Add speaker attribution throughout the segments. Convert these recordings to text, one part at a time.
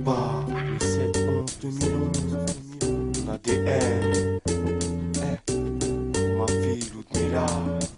Speaker 1: Bah, 7/11/2011, mon ADN. Ma fille Ludmilla,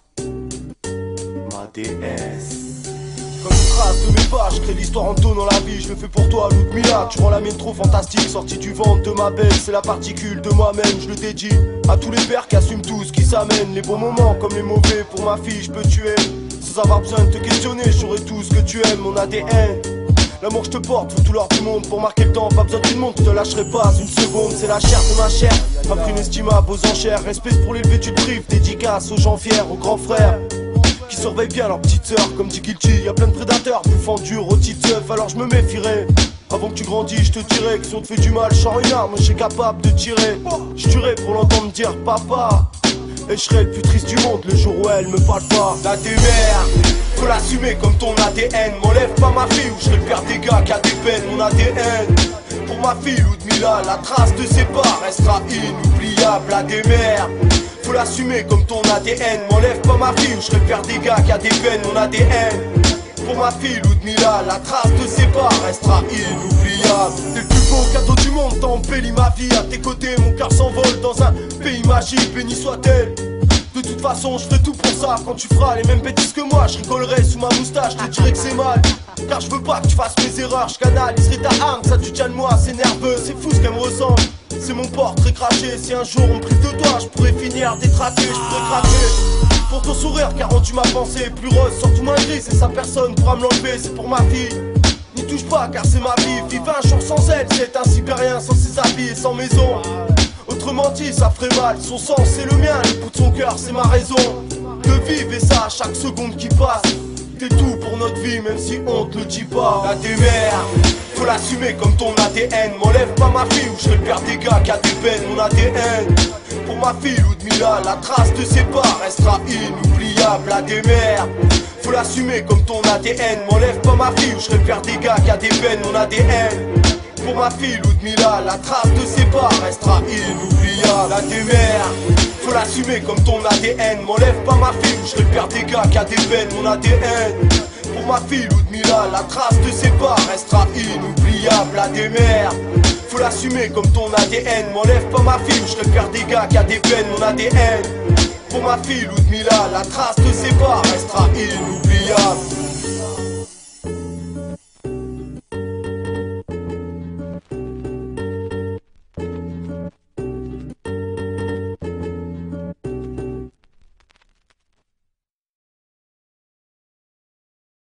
Speaker 1: ma déesse. Comme une trace de mes pas, je crée l'histoire en donnant la vie. Je le fais pour toi Ludmilla, tu rends la mienne trop fantastique. Sortie du ventre de ma belle, c'est la particule de moi-même. Je le dédie à tous les pères qui assument tout ce qui s'amène. Les bons moments comme les mauvais, pour ma fille je peux tuer. Sans avoir besoin de te questionner, je saurai tout ce que tu aimes, mon ADN. L'amour que je te porte vaut tout l'or du monde. Pour marquer le temps, pas besoin d'une montre, je te lâcherai pas une seconde. C'est la chair de ma chair, un prix inestimable aux enchères. Respect pour l'élevé, tu te prives, dédicace aux gens fiers, aux grands frères qui surveillent bien leurs petites sœurs. Comme dit Kilchi, y'a plein de prédateurs bouffant dur aux petites œufs. Alors je me méfierai. Avant que tu grandis, je te dirai que si on te fait du mal, je sors une arme, je suis capable de tirer. Je tuerai pour l'entendre dire papa. Et je serai le plus triste du monde le jour où elle me parle pas. La démerde, faut l'assumer comme ton ADN. M'enlève pas ma fille ou je serai le père des gars qui a des peines. Mon ADN, pour ma fille Ludmilla, la trace de ses pas restera inoubliable. La démerde, faut l'assumer comme ton ADN. M'enlève pas ma fille ou je serai le père des gars qui a des peines. Mon ADN, pour ma fille Ludmilla, la trace de ses pas restera inoubliable. T'es le plus beau cadeau du monde, t'as embelli ma vie. À tes côtés, mon cœur s'envole dans un pays magique, béni soit-elle. De toute façon, je ferai tout pour ça. Quand tu feras les mêmes bêtises que moi, je rigolerai sous ma moustache, je te dirai que c'est mal. Car je veux pas que tu fasses mes erreurs, je canaliserai ta arme, ça tu tiens de moi, c'est nerveux, c'est fou ce qu'elle me ressemble. C'est mon portrait craché, si un jour on me prive de toi, je pourrais finir détraqué, je pourrais craquer. Pour ton sourire qui a rendu ma pensée plus rose, surtout moins gris, c'est sa personne pourra me l'enlever, c'est pour ma fille. N'y touche pas car c'est ma vie, vivre un jour sans elle, c'est un sibérien sans ses habits et sans maison. Autrement dit, ça ferait mal, son sang c'est le mien, le bout de son cœur c'est ma raison de vivre et ça chaque seconde qui passe. T'es tout pour notre vie même si on te le dit pas. La démerde, faut l'assumer comme ton ADN. M'enlève pas ma fille ou je serai le père des gars qui a des peines. Mon ADN, pour ma fille Ludmilla, la trace de ses pas restera inoubliable. La démerde, faut l'assumer comme ton ADN. M'enlève pas ma fille ou je serai le père des gars qui a des peines. Mon ADN, pour ma fille Ludmilla, la trace de ses pas restera inoubliable. La démerde, faut l'assumer comme ton ADN. M'enlève pas ma fille ou je serai le père des gars qui a des peines. Mon ADN, pour ma fille Ludmilla, la trace de ses pas restera inoubliable. La démerde, faut l'assumer comme ton ADN. M'enlève pas ma fille ou je serai le père des gars qui a des peines. Mon ADN, pour ma fille Ludmilla, la trace de ses pas restera inoubliable.